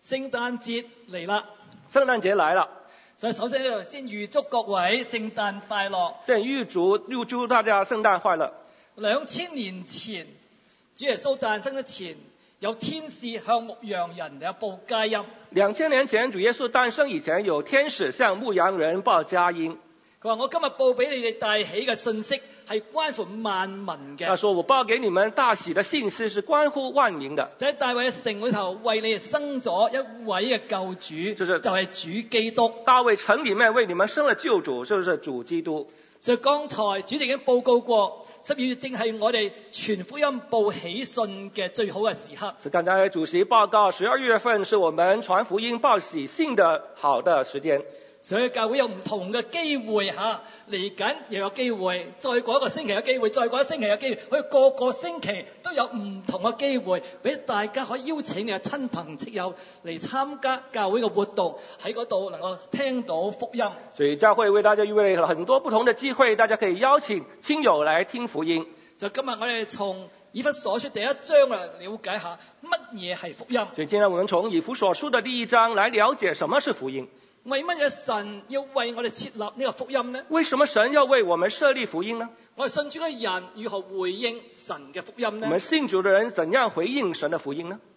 聖誕節嚟啦， 聖誕節來了， 所以首先呢度先預祝各位聖誕快樂。 先預祝大家聖誕快樂。 2000年前，主耶穌誕生之前，有天使向牧羊人有報佳音。 2000年前，主耶穌誕生以前，有天使向牧羊人報佳音。 佢話：我今日報俾你哋大喜嘅信息係關乎萬民嘅。 他說：我報給你們大喜的信息是關乎萬民的。 就喺大衛嘅城裏頭，為你哋生咗一位嘅救主，就係主基督。 大衛城裡面為你們生了救主，就是主基督。 所以剛才主席已經報告過，12月正係我哋傳福音報喜訊嘅最好嘅時刻。 是剛才主席報告，12月份是我們傳福音報喜信的好的時間。 所以教會有唔同嘅機會嚟緊又有機會，再過一個星期有機會，再過一星期有機會，佢個個星期都有唔同嘅機會，俾大家可以邀請你嘅親朋戚友嚟參加教會嘅活動，喺嗰度能夠聽到福音。 所以教會為大家預備了很多不同的機會，大家可以邀請親友來聽福音。 就今日我哋從以弗所書第1章嚟了解下乜嘢係福音。 所以今天我們從以弗所書的第1章來了解什麼是福音。 為乜嘢神要為我哋設立呢個福音呢？ 為什麼神要為我們設立福音呢？ 我哋信主嘅人如何回應神嘅福音呢？ 我們信主的人怎樣回應神的福音呢？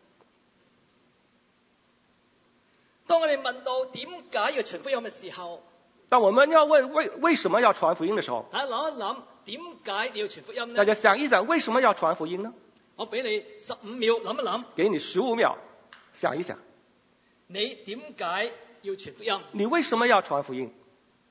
當我哋問到點解要傳福音嘅時候， 當我們要問為什麼要傳福音的時候， 大家諗一諗，點解你要傳福音呢？ 大家想一想，為什麼要傳福音呢？ 我俾你15秒諗一諗， 給你15秒想一想， 你點解要傳福音？ 你為什麼要傳福音？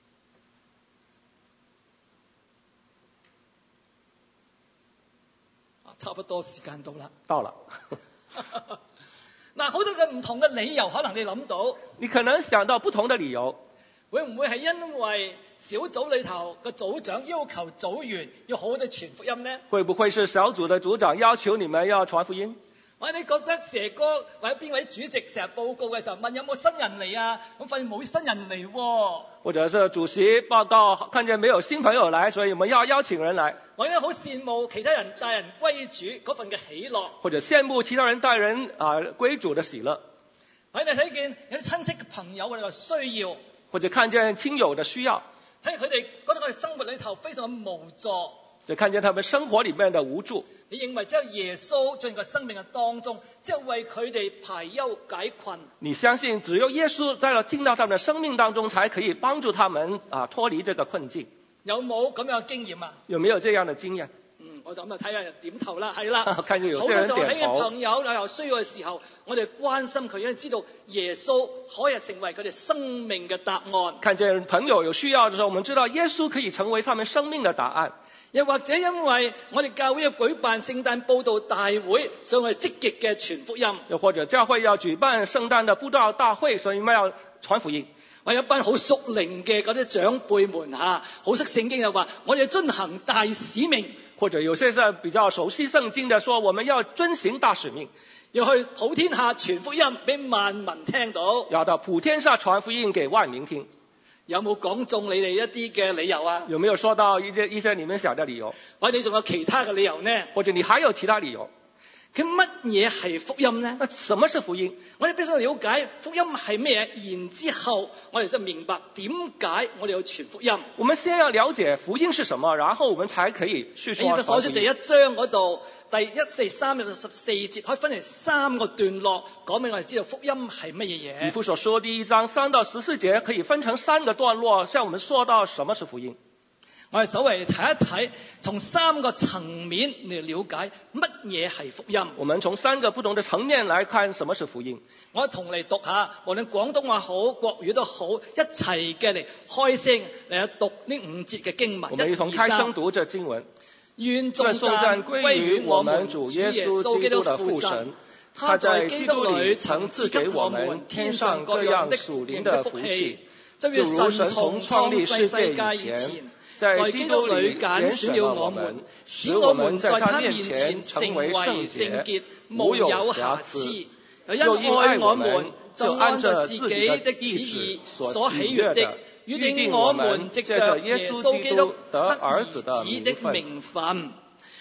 差不多時間到啦。 到了。 嗱，好多嘅唔同嘅理由，可能你諗到。 你可能想到不同的理由。 會唔會係因為小組裏頭嘅組長要求組員要好好地傳福音呢？ 會不會是小組的組長要求你們要傳福音？ 或者你覺得蛇哥或者邊位主席成日報告嘅時候問有冇新人嚟啊？咁發現冇新人嚟喎。 或者是主席報告看見沒有新朋友來，所以我們要邀請人來。 或者好羨慕其他人帶人歸主嗰份嘅喜樂。 或者羨慕其他人帶人歸主的喜樂。 或者你睇見有啲親戚嘅朋友佢哋嘅需要。 或者看見親友的需要。 睇佢哋覺得佢哋生活裏頭非常嘅無助。 就看見他們生活裡面的無助。 你認為只有耶穌進入佢生命嘅當中，只有為佢哋排憂解困。你相信只有耶穌進到他們的生命當中，才可以幫助他們脫離這個困境。 有冇咁樣嘅經驗啊？ 有沒有這樣的經驗？ 我就咁睇下人點頭啦，係啦。 看見有些人點頭。 好多時候睇見朋友有需要嘅時候，我哋關心佢，因為知道耶穌可以成為佢哋生命嘅答案。 看見朋友有需要嘅時候，我們知道耶穌可以成為他們生命的答案。 又或者因為我哋教會要舉辦聖誕佈道大會，所以我哋積極嘅傳福音。 又或者教會要舉辦聖誕的佈道大會，所以我們要傳福音。 我有一班好屬靈嘅嗰啲長輩們好識聖經嘅話，我哋要遵行大使命。 或者有些是比較熟悉聖經的說，我們要遵行大使命， 要去普天下傳福音俾萬民聽到。 要到普天下傳福音給萬民聽。 有冇講中你哋一啲嘅理由啊？ 有沒有說到一些你們想的理由？ 或者你仲有其他嘅理由呢？ 或者你還有其他理由？ 咁乜嘢係福音呢？ 什麼是福音？ 我哋必須了解福音係咩，然之後我哋就明白點解我哋要傳福音。 我們先要了解福音是什麼，然後我們才可以去說。以弗所書第1章嗰度第1、4、3到14節，可以分成3個段落，講俾我哋知道福音係乜嘢嘢。 以弗所書第1章3到14節可以分成3個段落，向我們說到什麼是福音。 我哋稍微睇一睇，從3個層面嚟了解乜嘢係福音。 我們從3個不同的層面來看什麼是福音。 我同嚟讀下，無論廣東話好，國語都好，一齊嘅嚟開聲嚟讀呢5節嘅經文。 我們一同開聲讀這經文。 願頌讚歸於我們主耶穌基督的父神，他在基督裏曾賜給我們天上各樣的屬靈的福氣，就如神從創立世界以前，在基督裏揀選了我們，使我們在他面前成為聖潔，無有瑕疵。又因愛我們，就按着自己的旨意所喜悅的，預定我們藉着耶穌基督得兒子的名分。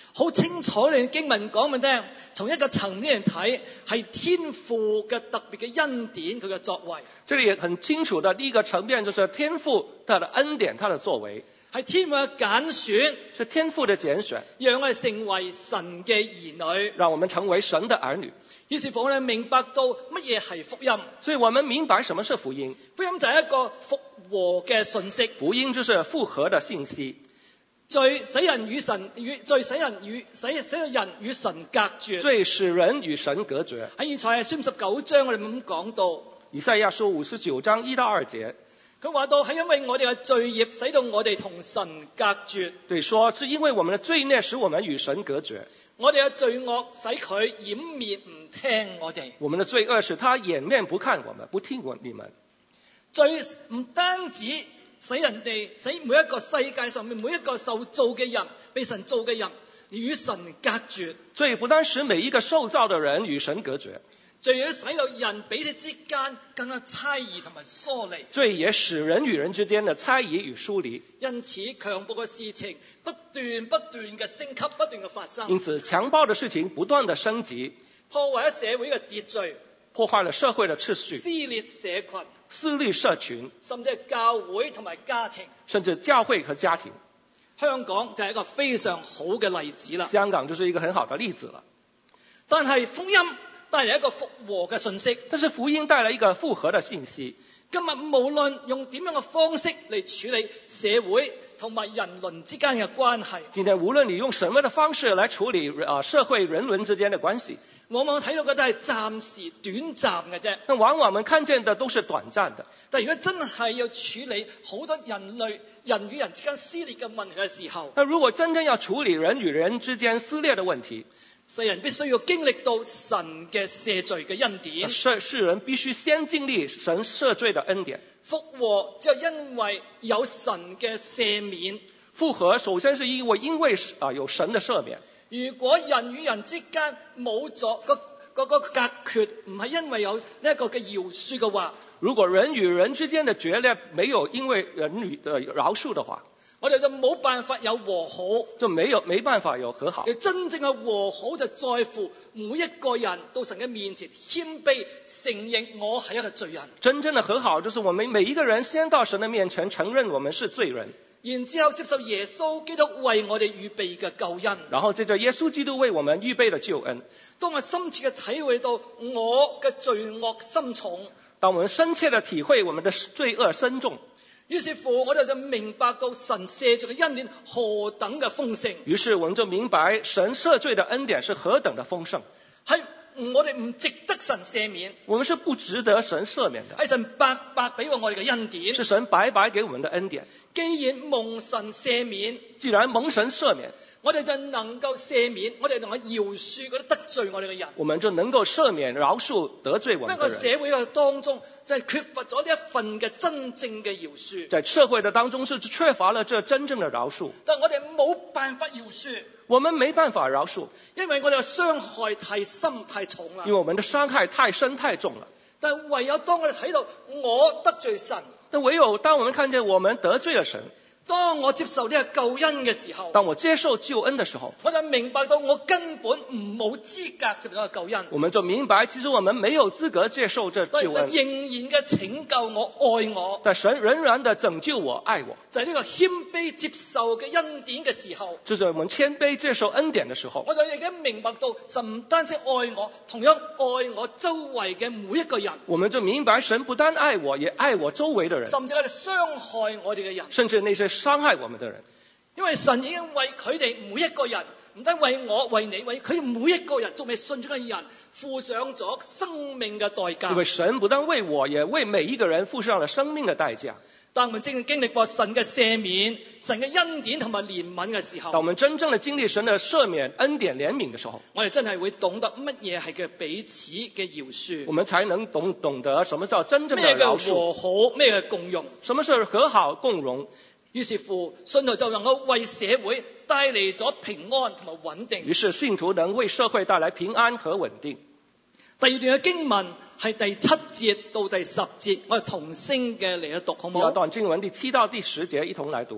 好清楚嘅經文講俾聽，從一個層面嚟睇，係天父嘅特別嘅恩典，佢嘅作為。 這裡也很清楚的第一個層面就是天父他的恩典，他的作為， 係天父嘅揀選， 是天父的揀選， 讓我哋成為神嘅兒女， 讓我們成為神的兒女。 於是乎我哋明白到乜嘢係福音。 所以我們明白什麼是福音。 福音就係一個復和嘅信息。 福音就是復和的信息。 罪使人與神與神隔絕。 罪使人與神隔絕。 喺以賽亞書59章我哋咁講到。 以賽亞書59章1到2節。 佢話到係因為我哋嘅罪孽使到我哋同神隔絕。 對，說是因為我們的罪孽使我們與神隔絕。 我哋嘅罪惡使佢掩面唔聽我哋。 我們的罪惡使他掩面不看我們，不聽你們。 罪唔單止使每一個世界上面每一個受造嘅人，被神造嘅人與神隔絕。 罪不單使每一個受造的人與神隔絕， 罪也使到人彼此之間更加猜疑同埋疏離。罪也使人與人之間的猜疑與疏離。 因此強暴嘅事情不斷嘅升級，不斷嘅發生。 因此強暴的事情不斷的升級， 破壞咗社會嘅秩序， 破壞了社會的秩序， 撕裂社群， 撕裂社群， 甚至係教會同埋家庭， 甚至教會和家庭。 香港就係一個非常好嘅例子啦。 香港就是一個很好的例子了。 但係福音帶嚟一個復和嘅信息。 但是福音帶來一個復和的信息。 今日無論用點樣嘅方式嚟處理社會同埋人倫之間嘅關係， 今天無論你用什麼的方式來處理社會人倫之間的關係， 往往睇到嘅都係暫時短暫嘅啫。 但往往我們看見的都是短暫的。 但如果真係要處理好多人與人之間撕裂嘅問題嘅時候， 那如果真正要處理人與人之間撕裂的問題， 世人必須要經歷到神嘅赦罪嘅恩典。 世人必須先經歷神赦罪的恩典。 復和只有因為有神嘅赦免。 復和首先是因為有神的赦免。 如果人與人之間冇咗個隔絕，唔係因為有呢一個嘅饒恕嘅話， 如果人與人之間的決裂沒有因為人與饒恕的話， 我哋就冇辦法有和好， 就沒辦法有和好。 真正嘅和好就在乎每一個人到神嘅面前謙卑承認我係一個罪人。 真正的和好就是我們每一個人先到神的面前承認我們是罪人， 然之後接受耶穌基督為我哋預備嘅救恩， 然後接着耶穌基督為我們預備的救恩。 當我深切嘅體會到我嘅罪惡深重， 當我們深切的體會我們的罪惡深重， 於是乎我哋就明白到神赦罪嘅恩典何等嘅豐盛。 於是我們就明白神赦罪的恩典是何等的豐盛。 係我哋唔值得神赦免， 我們是不值得神赦免的， 係神白白俾我哋嘅恩典， 是神白白給我們的恩典。 既然蒙神赦免， 既然蒙神赦免， 我哋就能夠赦免，我哋能夠饒恕嗰啲得罪我哋嘅人， 我們就能夠赦免饒恕得罪我們的人。 不過社會嘅當中就係缺乏咗呢一份嘅真正嘅饒恕， 在社會的當中是缺乏了這真正的饒恕， 但我哋冇辦法饒恕， 我們沒辦法饒恕， 因為我哋嘅傷害太深太重啦， 因為我們的傷害太深太重了。 但唯有當我哋睇到我得罪神， 但唯有當我們看見我們得罪了神， 當我接受呢個救恩嘅時候， 當我接受救恩的時候， 我就明白到我根本冇資格接受呢個救恩。 我們就明白其實我們沒有資格接受這救恩。 但神仍然嘅拯救我愛我， 但神仍然的拯救我愛我， 就係呢個謙卑接受嘅恩典嘅時候， 就是我們謙卑接受恩典的時候， 我就已經明白到神唔單止愛我，同樣愛我周圍嘅每一個人。 我們就明白神不單愛我，也愛我周圍的人， 甚至係傷害我哋嘅人， 甚至那些傷害我們的人。 因為神已經為佢哋每一個人，唔單為我、為你、為佢哋每一個人，仲未信主嘅人，付上咗生命嘅代價。 因為神不但為我，也為每一個人付上了生命的代價。 當我們正經歷過神嘅赦免、神嘅恩典同埋憐憫嘅時候， 當我們真正的經歷神的赦免、恩典、憐憫的時候， 我哋真係會懂得乜嘢係嘅彼此嘅饒恕， 我們才能懂得什麼叫真正的饒恕， 咩叫和好，咩嘅共融， 什麼是和好共融。 於是乎，信徒就能夠為社會帶嚟咗平安同埋穩定。 於是信徒能為社會帶來平安和穩定。 第二段嘅經文係第7節到第10節，我哋同聲嘅嚟一讀，好唔好？ 第二段經文第7到第10節一同來讀。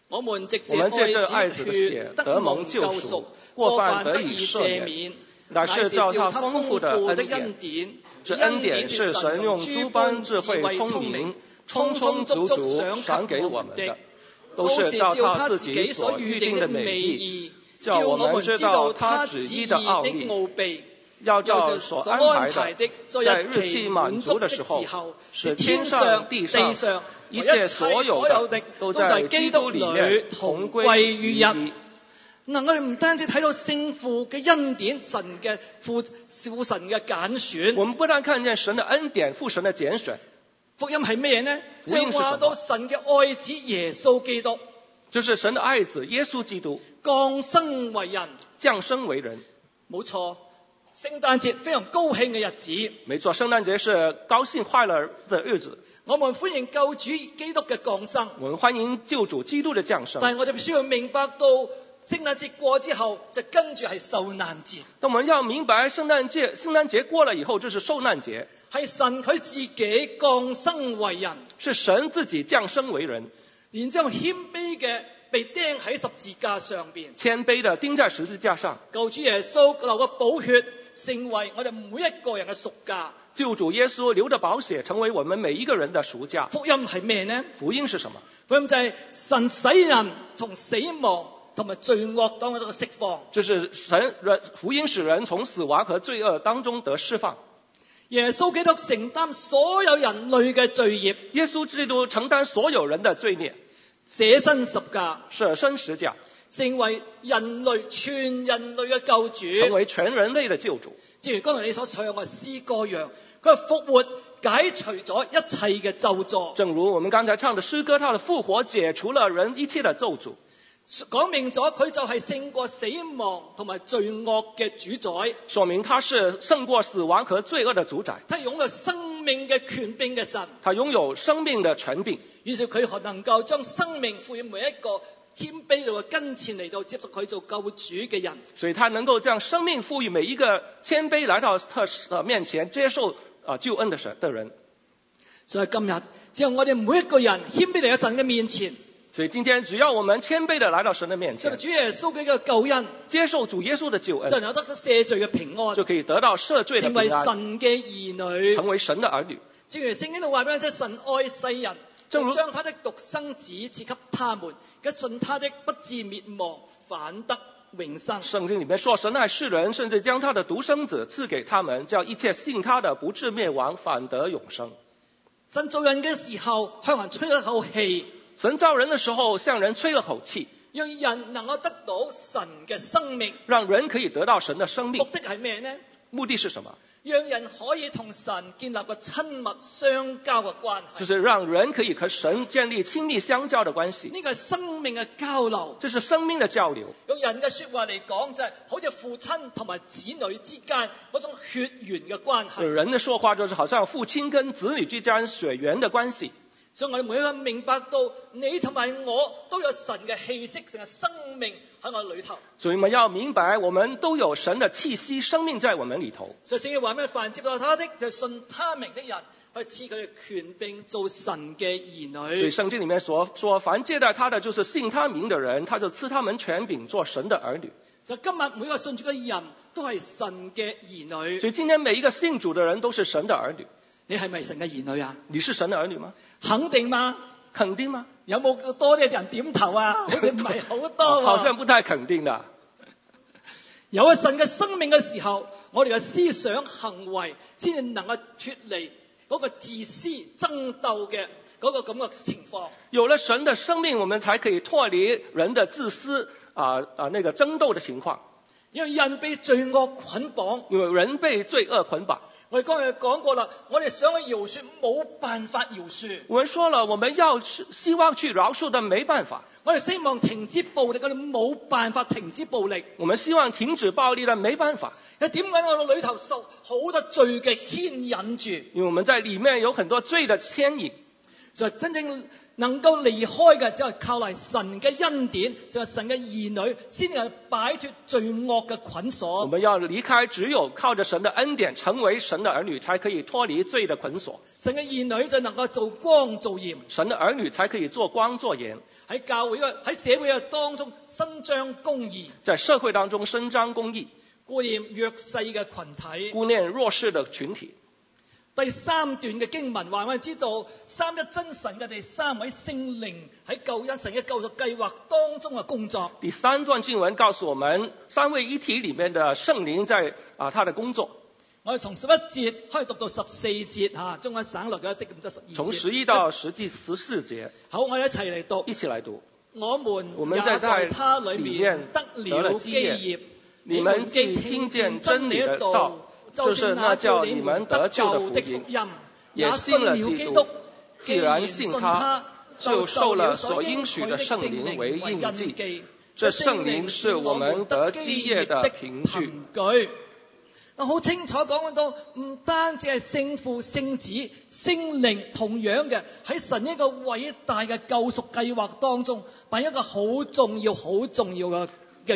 我們藉我們借着愛愛子的子的血血得得蒙蒙救贖救贖， 過過犯得犯得以以赦赦免免， 乃是照他豐富的恩典恩典。 這恩典是神用諸般智慧聰明充充足足賞給我們的，都是照他自己所預定的美意，叫我們知道他旨意的奧秘，要照所安排的，在日期滿足的時候，使天上地上一切所有的都在基督裏面同歸於一。 嗱，我哋唔單止睇到聖父嘅恩典，神嘅父神嘅揀選。 我們不但看見神的恩典，父神的揀選。 福音係咩呢？ 福音是什麼？ 就話到神嘅愛子耶穌基督， 就是神的愛子耶穌基督降生為人。 降生為人， 冇錯。聖誕節非常高興嘅日子。 沒錯，聖誕節是高興快樂的日子。 我們歡迎救主基督嘅降生。 我們歡迎救主基督的降生。 但係我哋必須要明白到，聖誕節過之後就跟住係受難節。 但我們要明白聖誕節過了以後就是受難節， 係神佢自己降生為人， 是神自己降生為人， 然之後謙卑嘅被釘喺十字架上邊， 謙卑的釘在十字架上。 救主耶穌流嘅寶血成為我哋每一個人嘅贖價。 救主耶穌流的寶血成為我們每一個人的贖價。 福音係咩呢？ 福音是什麼？ 福音就係神使人從死亡同埋罪惡當中釋放。 就是福音使人從死亡和罪惡當中得釋放。 耶穌基督承擔所有人類嘅罪孽。 耶穌基督承擔所有人的罪孽， 捨身十架， 捨身十架， 成為全人類嘅救主， 成為全人類的救主。 正如剛才你所唱嘅詩歌一樣，佢係復活解除咗一切嘅咒詛。 正如我們剛才唱的詩歌，他的復活解除了人一切的咒詛， 講明咗佢就係勝過死亡同埋罪惡嘅主宰， 說明他是勝過死亡和罪惡的主宰。 他擁有生命嘅權柄嘅神， 他擁有生命的權柄， 於是佢能夠將生命賦予每一個謙卑到嘅跟前嚟到接受佢做救主嘅人。 所以他能夠將生命賦予每一個謙卑來到他面前接受救恩的人。 所以今日只要我哋每一個人謙卑嚟到神嘅面前， 所以今天只要我們謙卑地來到神的面前， 主耶穌嘅救恩， 接受主耶穌的救恩， 就有得赦罪嘅平安， 就可以得到赦罪的平安， 成為神嘅兒女， 成為神的兒女。 正如聖經度話俾我知，神愛世人，就將他的獨生子賜給他們，一信他的不至滅亡，反得永生。 聖經裏面說，神愛世人，甚至將他的獨生子賜給他們，叫一切信他的不至滅亡，反得永生。 神造人嘅時候向人吹一口氣， 神造人的時候向人吹了口氣， 讓人能夠得到神嘅生命， 讓人可以得到神的生命。 目的係咩呢？ 目的是什麼？ 讓人可以同神建立個親密相交嘅關係， 就是讓人可以和神建立親密相交的關係。 呢個係生命嘅交流， 這是生命的交流。 用人嘅說話嚟講，就係好似父親同埋子女之間嗰種血緣嘅關係。 人的說話就是好像父親跟子女之間血緣的關係。 所以我哋每一個明白到，你同埋我都有神嘅氣息，成個生命喺我裏頭。 所以我們要明白，我們都有神的氣息，生命在我們裏頭。 所以聖經話咩？凡接受他的，就信他名的人，去賜佢哋權柄做神嘅兒女。 所以聖經裏面說，凡接待他的，就是信他名的人，他就賜他們權柄做神的兒女。 就今日每個信主嘅人都係神嘅兒女。 所以今天每一個信主的人都是神的兒女。 你係咪神嘅兒女啊？ 你是神的兒女嗎？ 肯定嗎？ 肯定嗎？ 有冇多啲人點頭啊？好似唔係好多啊。 好像不太肯定的。 有咗神嘅生命嘅時候，我哋嘅思想行為先至能夠脫離嗰個自私爭鬥嘅嗰個咁嘅情況。 有了神的生命，我們才可以脫離人的自私那個爭鬥的情況。 因為人被罪惡捆綁， 因為人被罪惡捆綁。 我哋剛才講過啦，我哋想去饒恕，冇辦法饒恕。 我們說了，我們要希望去饒恕，但沒辦法。 我哋希望停止暴力，我哋冇辦法停止暴力。 我們希望停止暴力，但沒辦法。 點解我哋裏頭受好多罪嘅牽引住？ 因為我們在裏面有很多罪的牽引。 就係真正能夠離開嘅，只係靠嚟神嘅恩典，就係神嘅兒女先能夠擺脫罪惡嘅捆鎖。 我們要離開，只有靠着神的恩典，成為神的兒女，才可以脫離罪的捆鎖。 神嘅兒女就能夠做光做鹽， 神的兒女才可以做光做鹽。 喺教會喺社會嘅當中伸張公義， 在社會當中伸張公義， 顧念弱勢嘅群體， 顧念弱勢的群體。 第三段嘅經文話我哋知道三一真神嘅第三位聖靈喺救恩神嘅救贖計劃當中嘅工作。 第三段經文告訴我們，三位一體裏面的聖靈在他的工作。 我哋從11節可以讀到14節中間省略咗一啲咁多12節。 從11到實際14節。 好，我哋一齊嚟讀。 一起來讀。 我們也在他裏面得了基業。 你們既聽見真理的道，就是那叫你們得救的福音，也信了基督。既然信他，就受了所應許的聖靈為印記。這聖靈是我們得基業的憑據。 好清楚講到，唔單止係聖父、聖子、聖靈，同樣嘅喺神一個偉大嘅救贖計劃當中，扮一個好重要、好重要嘅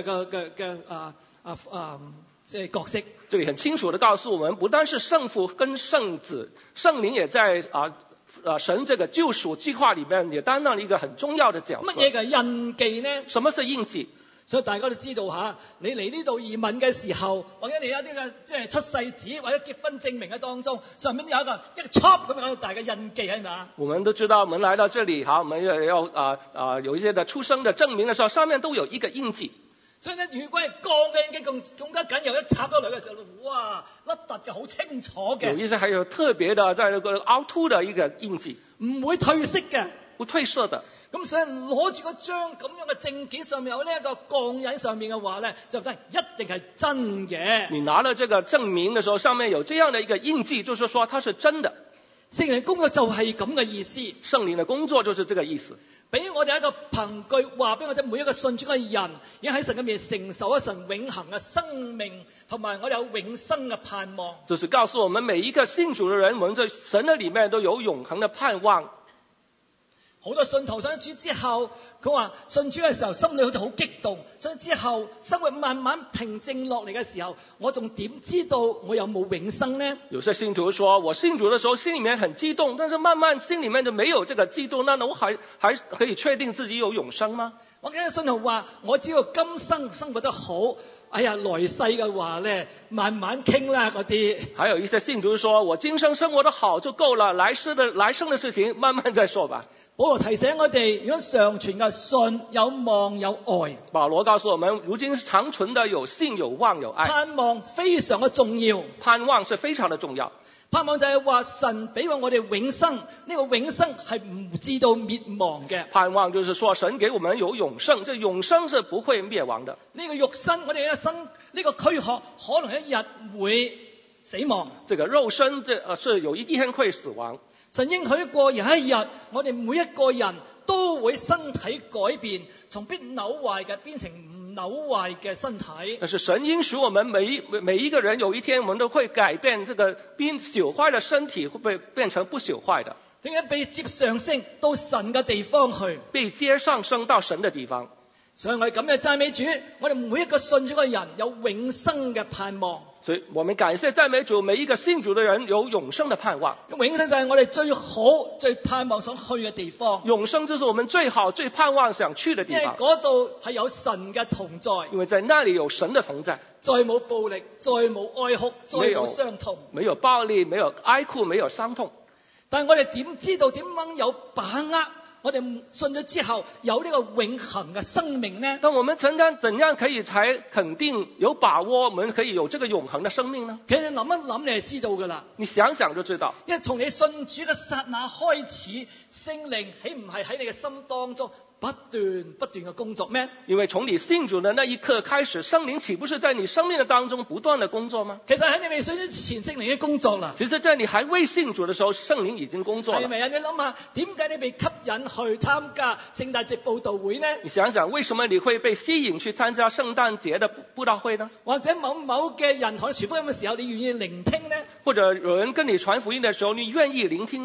角色。 這裡很清楚地告訴我們，不單是聖父跟聖子，聖靈也在神這個救贖計劃裡面也擔當了一個很重要的角色。 乜嘢嘅印記呢？ 什麼是印記？ 所以大家都知道吓，你嚟呢度移民嘅時候，或者你有啲嘅即係出世紙或者結婚證明嘅當中，上面有一個 chop 咁樣大嘅印記係咪啊？ 我們都知道，我們來到這裡，好，我們要有一些的出生的證明的時候，上面都有一個印記。 所以呢，如果係鋼嘅印記更加緊，又一插咗落嘅時候，哇，凹凸嘅好清楚嘅。 有一些還有特別的，在那個凹凸的一個印記， 唔會褪色嘅， 不褪色的。 咁所以攞住嗰張咁樣嘅證件上面有呢一個鋼印上面嘅話咧，就真係一定係真嘅。 你拿了這個證明的時候，上面有這樣的一個印記，就是說它是真的。 聖靈工作就係咁嘅意思。 聖靈的工作就是這個意思。 俾我哋一個憑據，話俾我哋每一個信主嘅人，已經喺神嘅面承受咗神永恆嘅生命，同埋我哋有永生嘅盼望。 就是告訴我們每一個信主的人，我們在神的裡面都有永恆的盼望。 好多信徒信主之後，佢話信主嘅時候心裏好似好激動，信主之後生活慢慢平靜落嚟嘅時候，我仲點知道我有冇永生呢？ 有些信徒說，我信主的時候心裡面很激動，但是慢慢心裡面就沒有這個激動，那我還可以確定自己有永生嗎？ 我記得信徒話，我只要今生生活得好，哎呀，來世嘅話咧，慢慢傾啦嗰啲。 還有一些信徒說，我今生生活得好就夠了，來生的事情慢慢再說吧。 保羅提醒我哋，如果常存嘅信有望有愛。 保羅告訴我們，如今長存的有信有望有愛。 盼望非常嘅重要。 盼望是非常的重要。 盼望就係話神俾我哋永生，呢個永生係唔至到滅亡嘅。 盼望就是說神給我們有永生，這永生是不會滅亡的。 呢個肉身，我哋嘅身呢個軀殼可能一日會死亡。 這個肉身是有一天會死亡。 神應許過有一日，我哋每一個人都會身體改變，從必朽壞嘅變成唔朽壞嘅身體。 但是神應許我們每一個人有一天，我們都會改變這個變朽壞的身體，會變成不朽壞的。 點解被接上升到神嘅地方去？ 被接上升到神的地方。 所以我哋咁嘅讚美主，我哋每一個信主嘅人有永生嘅盼望。 所以我們感謝讚美主，每一個信主的人有永生的盼望。 永生就係我哋最好、最盼望想去嘅地方。 永生就是我們最好、最盼望想去的地方。 因為嗰度係有神嘅同在。 因為在那裡有神的同在。 再冇暴力，再冇哀哭，再冇傷痛。 沒有暴力，沒有哀哭，沒有傷痛。 但係我哋點知道點樣有把握？我哋信咗之後有呢個永恆嘅生命呢？ 但我們怎樣可以才肯定有把握，我們可以有這個永恆的生命呢？ 其實諗一諗你就知道㗎啦。 你想想就知道。因為從你信主嘅剎那開始，聖靈豈唔係喺你嘅心當中不斷嘅工作咩？ 因為從你信主的那一刻開始，聖靈豈不是在你生命的當中不斷的工作嗎？ 其實喺你未信之前，聖靈已經工作啦。 其實在你還未信主的時候，聖靈已經工作了。 係咪啊？你諗下，點解你被吸引去參加聖誕節佈道會呢？ 你想想，為什麼你會被吸引去參加聖誕節的佈道會呢？ 或者某嘅人同你傳福音嘅時候，你願意聆聽呢？ 或者有人跟你傳福音的時候，你願意聆聽呢？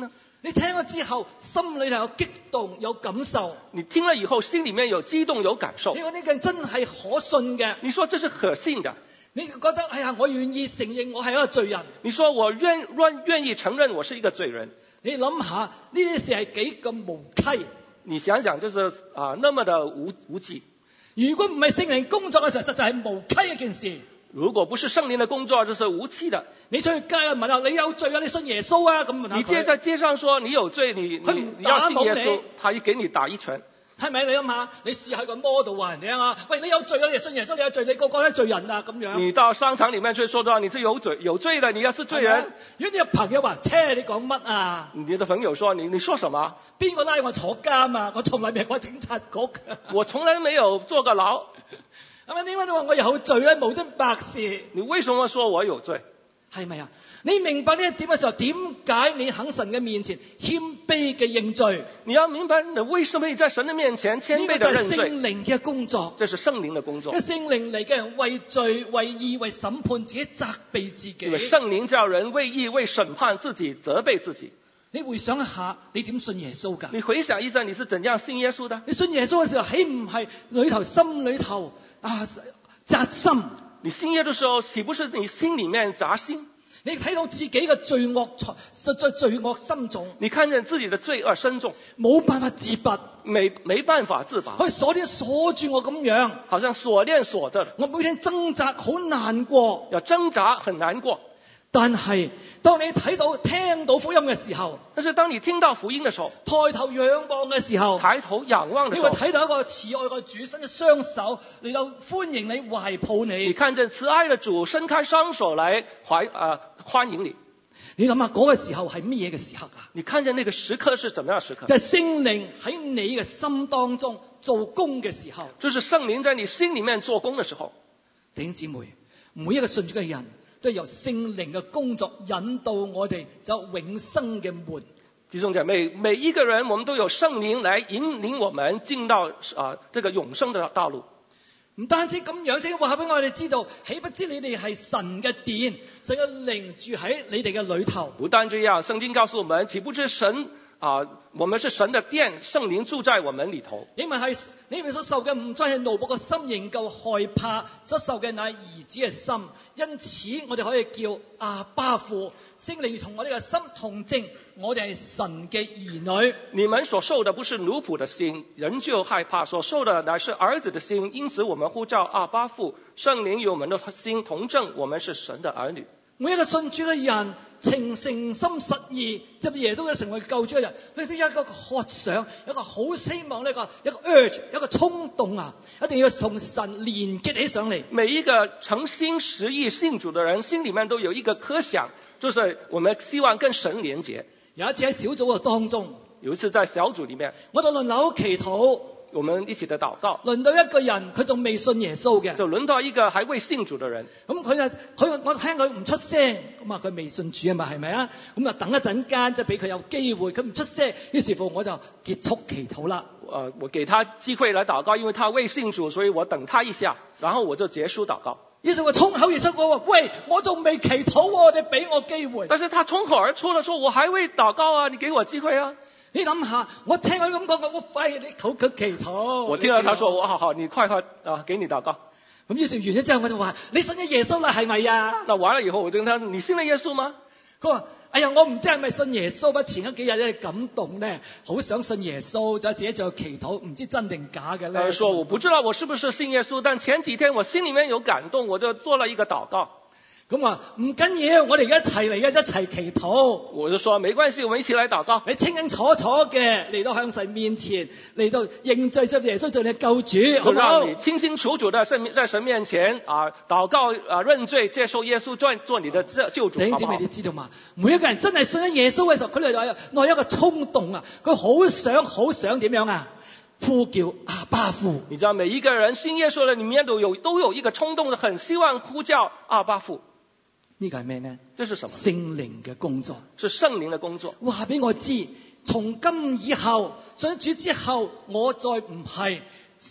你聽咗之後，心裏頭有激動，有感受。 你聽了以後，心裡面有激動，有感受。 你話呢個人真係可信嘅。 你說這是可信的。 你覺得哎呀，我願意承認我係一個罪人。 你說我願意承認我是一個罪人。 你諗下呢啲事係幾咁無稽。 你想想，就是那麼的無稽。 如果唔係聖靈工作嘅時候，實在係無稽一件事。 如果不是聖靈的工作，就是無稽的。 你出去街問下，你有罪啊？你信耶穌啊？咁問下佢。 你在街上說你有罪，你要信耶穌，他給你打一拳。 係咪？你諗下，你試下去個 model 話人哋啊，喂，你有罪啊？你信耶穌，你有罪，你個個都係罪人啊咁樣。 你到商場裡面去說到你是有罪的，你要是罪人。 如果你有朋友話，切，你講乜啊？ 你的朋友說你說什麼？ 邊個拉我坐監啊？我從來未係警察局。 我從來沒有坐過牢。 係咪？點解你話我有罪咧？無端白事。 你為什麼說我有罪？ 係咪啊？你明白呢一點嘅時候，點解你肯神嘅面前謙卑嘅認罪？ 你要明白，你為什麼你在神嘅面前謙卑的認罪？ 呢個就係聖靈嘅工作。 這是聖靈的工作。 聖靈嚟嘅人為罪、為義、為審判自己，責備自己。 因為聖靈叫人為義、為審判自己、責備自己。 你回想一下，你點信耶穌㗎？ 你回想一下，你是怎樣信耶穌的？ 你信耶穌嘅時候，豈唔係心裏頭扎心？ 你信耶穌的時候，豈不是你心裡面扎心？ 你睇到自己嘅罪惡實在罪惡深重， 你看見自己的罪惡深重， 冇辦法自拔， 沒辦法自拔， 好似鎖鏈鎖住我咁樣， 好像鎖鏈鎖着。 我每天掙扎，好難過， 要掙扎很難過。 但係當你聽到福音嘅時候， 但是當你聽到福音的時候， 抬頭仰望嘅時候， 抬頭仰望的時候， 你會睇到一個慈愛嘅主伸出雙手嚟到歡迎你、懷抱你。 你看見慈愛的主伸開雙手來歡迎你。 你諗下嗰個時候係乜嘢嘅時刻啊？ 你看見那個時刻是怎麼樣的時刻？ 就係聖靈喺你嘅心當中做工嘅時候。 就是聖靈在你心裡面做工的時候。 弟兄姊妹，每一個信主嘅人都係由聖靈嘅工作引導我哋走永生嘅門。 弟兄姐妹，每一個人我們都有聖靈來引領我們進到這個永生的道路。 唔單止咁樣，先話俾我哋知道，豈不知你哋係神嘅殿，神嘅靈住喺你哋嘅裏頭。 不單這樣，聖經告訴我們，豈不知神我們是神的殿，聖靈住在我們裡頭。 因為係你哋所受嘅唔再係奴僕嘅心，仍舊害怕，所受嘅乃係兒子嘅心。因此我哋可以叫阿爸父，聖靈同我哋嘅心同證，我哋係神嘅兒女。 你們所受的不是奴僕的心，仍舊害怕，所受的乃是兒子的心。因此我們呼叫阿爸父，聖靈與我們的心同證，我們是神的兒女。 每一個信主嘅人，誠心實意接耶穌嘅成為救主嘅人，你都有一個渴想，有一個好希望，一個 urge， 一個衝動啊！一定要同神連結起上嚟。 每一個誠心實意信主的人，心裡面都有一個渴想，就是我們希望跟神連結。 有一次喺小組嘅當中， 有一次在小組裡面， 我哋輪流祈禱。 我們一起的禱告， 輪到一個人，佢仲未信耶穌嘅， 就輪到一個還未信主的人。 咁我聽佢唔出聲，咁佢未信主啊嘛，係咪啊？咁等一陣間，即係俾佢有機會，佢唔出聲，於是乎我就結束祈禱啦。 我給他機會來禱告，因為他未信主，所以我等他一下，然後我就結束禱告。 於是我衝口而出，我話：喂，我仲未祈禱，你俾我機會。 但是他衝口而出了，說：我還未禱告啊，你給我機會啊。 你諗下，我聽佢咁講，我快你求佢祈禱。 我聽到他說：我好，你快給你禱告。 咁於是完咗之後，我就話：你信咗耶穌啦，係咪啊？ 那完了以後，我就問他：你信了耶穌嗎？ 佢話：哎呀，我唔知係咪信耶穌，不前嗰幾日咧感動咧，好想信耶穌，就自己就祈禱，唔知真定假嘅咧。 他說：我不知道我是不是信耶穌，但前幾天我心裡面有感動，我就做了一個禱告。 咁話唔緊要，我哋而家一齊嚟嘅，一齊祈禱。 我就說沒關係，我們一起來禱告。 你清清楚楚嘅嚟到向神面前，嚟到認罪，就耶穌做你救主，好唔好？ 讓你清清楚楚的在神面前禱告認罪，接受耶穌做你的救主，好不好？ 你知道嘛？每一個人真係信咗耶穌嘅時候，佢哋內有一個衝動啊，佢好想點樣啊？呼叫阿爸父。 你知道每一個人信耶穌的裡面都有一個衝動，很希望呼叫阿爸父。 呢個係咩呢？ 這是什麼？ 聖靈嘅工作， 是聖靈的工作。 話俾我知，從今以後信主之後，我再唔係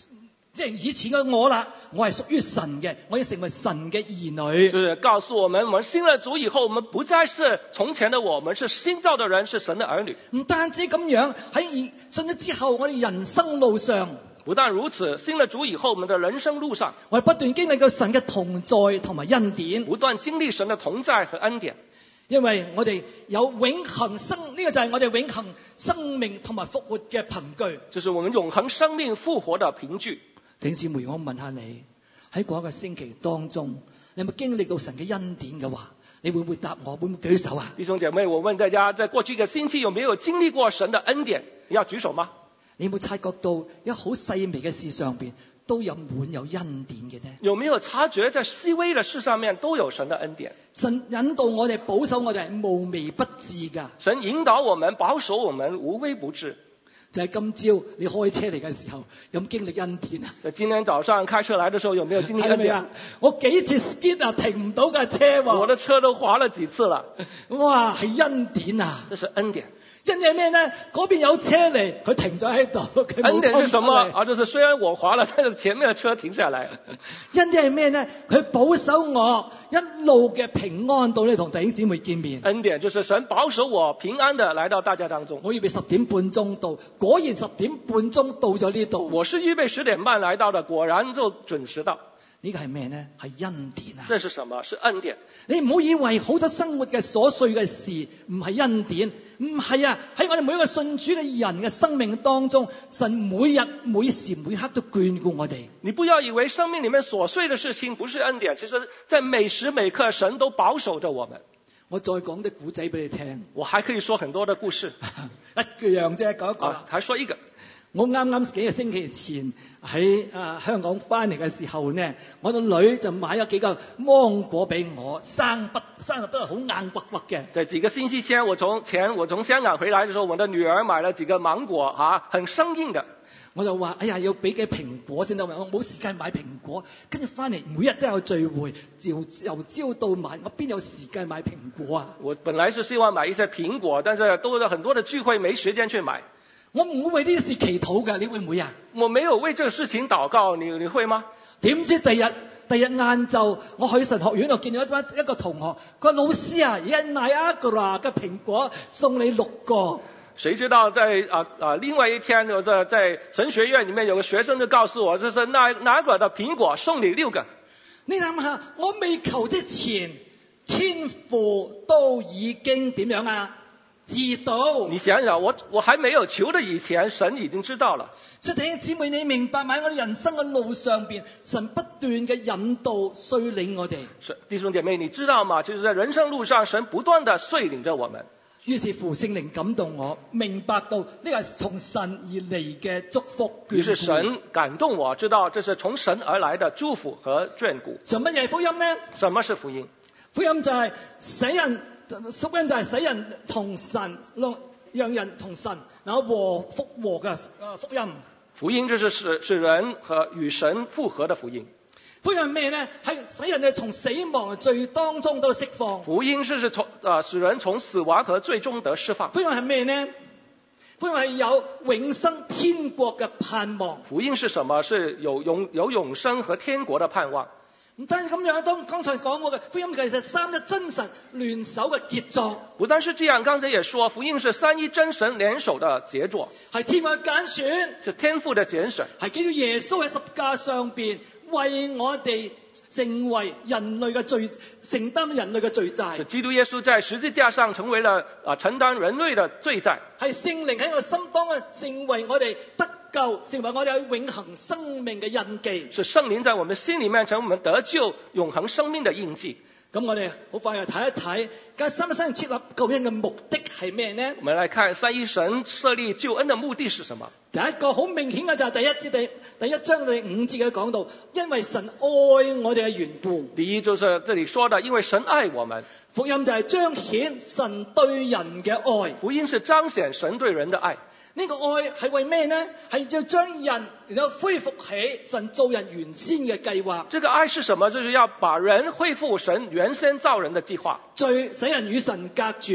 即係以前嘅我啦，我係屬於神嘅，我要成為神嘅兒女。 就是告訴我們信了主以後，我們不再是從前的我們是新造的人，是神的兒女。 唔單止咁樣，喺信咗之後，我哋人生路上， 不但如此，信了主以後，我們的人生路上， 我哋不斷經歷到神嘅同在同埋恩典， 不斷經歷神的同在和恩典。 因為我哋有永恆生，呢個就係我哋永恆生命同埋復活嘅憑據。 這是我們永恆生命復活的憑據。 弟兄姊妹，我問下你，喺嗰一個星期當中，你有冇經歷到神嘅恩典嘅話，你會唔會答我？會唔會舉手啊？ 弟兄姐妹，我問大家，在過去一個星期有沒有經歷過神的恩典？你要舉手嗎？ 你有冇察覺到有好細微嘅事上邊都有滿有恩典嘅呢？ 有沒有察覺在細微的事上面都有神的恩典？ 神引導我哋、保守我哋係無微不至噶。 神引導我們、保守我們無微不至。 就係今朝你開車嚟嘅時候，有冇經歷恩典啊？ 在今天早上開車來的時候，有沒有經歷恩典？ 我幾次 skid 啊，停唔到架車喎。 我的車都滑了幾次了。 哇，係恩典啊！ 這是恩典。 恩典係咩呢？嗰邊有車嚟，佢停咗喺度，佢冇衝出嚟。 恩典是什麼？啊，就是雖然我滑了，但是前面的車停下來。 恩典係咩呢？佢保守我一路嘅平安到你同弟兄姊妹見面。 恩典就是神保守我平安的來到大家當中。 我預備10點半鐘到，果然10點半鐘到咗呢度。 我是預備10點半來到的，果然就準時到。 呢個係咩呢？係恩典啊！ 這是什麼？是恩典。 你唔好以為好多生活嘅瑣碎嘅事唔係恩典，唔係啊！喺我哋每一個信主嘅人嘅生命當中，神每日每時每刻都眷顧我哋。 你不要以為生命裏面瑣碎的事情不是恩典，其實在每時每刻神都保守着我們。 我再講啲古仔俾你聽， 我還可以說很多的故事。 一樣啫，講一個。 還說一個。 我啱啱幾個星期前喺香港翻嚟嘅時候呢，我個女就買咗幾個芒果俾我，生得都係好硬骨骨嘅。 在幾個星期前，我從香港回來的時候，我的女兒買了幾個芒果，很生硬的。 我就話：哎呀，要俾幾蘋果先得，我冇時間買蘋果。跟住翻嚟，每日都有聚會，由朝到晚，我邊有時間買蘋果啊？ 我本來是希望買一些蘋果，但是都有很多的聚會，沒時間去買。 我唔會為呢啲事祈禱㗎，你會唔會啊？ 我沒有為這個事情禱告，你會嗎？ 點知第日晏晝，我去神學院度見到一個同學，佢話：老師啊，而家Niagara嘅蘋果送你6個。 誰知道在另外一天，在神學院裡面有個學生就告訴我，就是Niagara的蘋果送你6個。 你諗下，我未求之前，天父都已經點樣啊？知道。 你想想，我還沒有求的以前，神已經知道了。 所以弟兄姊妹，你明白嗎？我哋人生嘅路上邊，神不斷嘅引導率領我哋。 弟兄姐妹，你知道嗎？就是在人生路上，神不斷的率領着我們。 於是乎，聖靈感動我，明白到呢個係從神而嚟嘅祝福。 於是神感動我，知道這是從神而來的祝福和眷顧。 什麼嘢福音呢？ 什麼是福音？ 福音就係使人同神，讓人同神然後復和嘅福音。 福音就是使人與神復和的福音。 福音係咩呢？係使人哋從死亡罪當中都釋放。 福音是使人從死亡和罪中得釋放。 福音係咩呢？福音係有永生天國嘅盼望。 福音是什麼？是有永生和天國的盼望。 唔單止咁樣，當剛才講過嘅福音其實三一真神聯手嘅傑作。 不單是這樣，剛才也說福音是三一真神聯手的傑作， 係天父嘅揀選， 是天父的揀選， 係基督耶穌喺十架上邊為我哋成為人類嘅罪，承擔人類嘅罪債。 是基督耶穌在十字架上成為了承擔人類的罪債。 係聖靈喺我心當中成為我哋得救，成為我哋永恆生命嘅印記。 是聖靈在我們心裏面成為我們得救永恆生命的印記。 咁我哋好快去睇一睇，咁三一神設立救恩嘅目的係咩呢？ 我們來看三一神設立救恩的目的是什麼？ 第一個好明顯嘅就係第一章第5節嘅講到，因為神愛我哋嘅緣故。 第一就是這裡說的，因為神愛我們。 福音就係彰顯神對人嘅愛。 福音是彰顯神對人的愛。 呢個愛係為咩呢？係要將人然後恢復起神造人原先嘅計劃。 這個愛是什麼？就是要把人恢復神原先造人的計劃。 罪使人與神隔絕，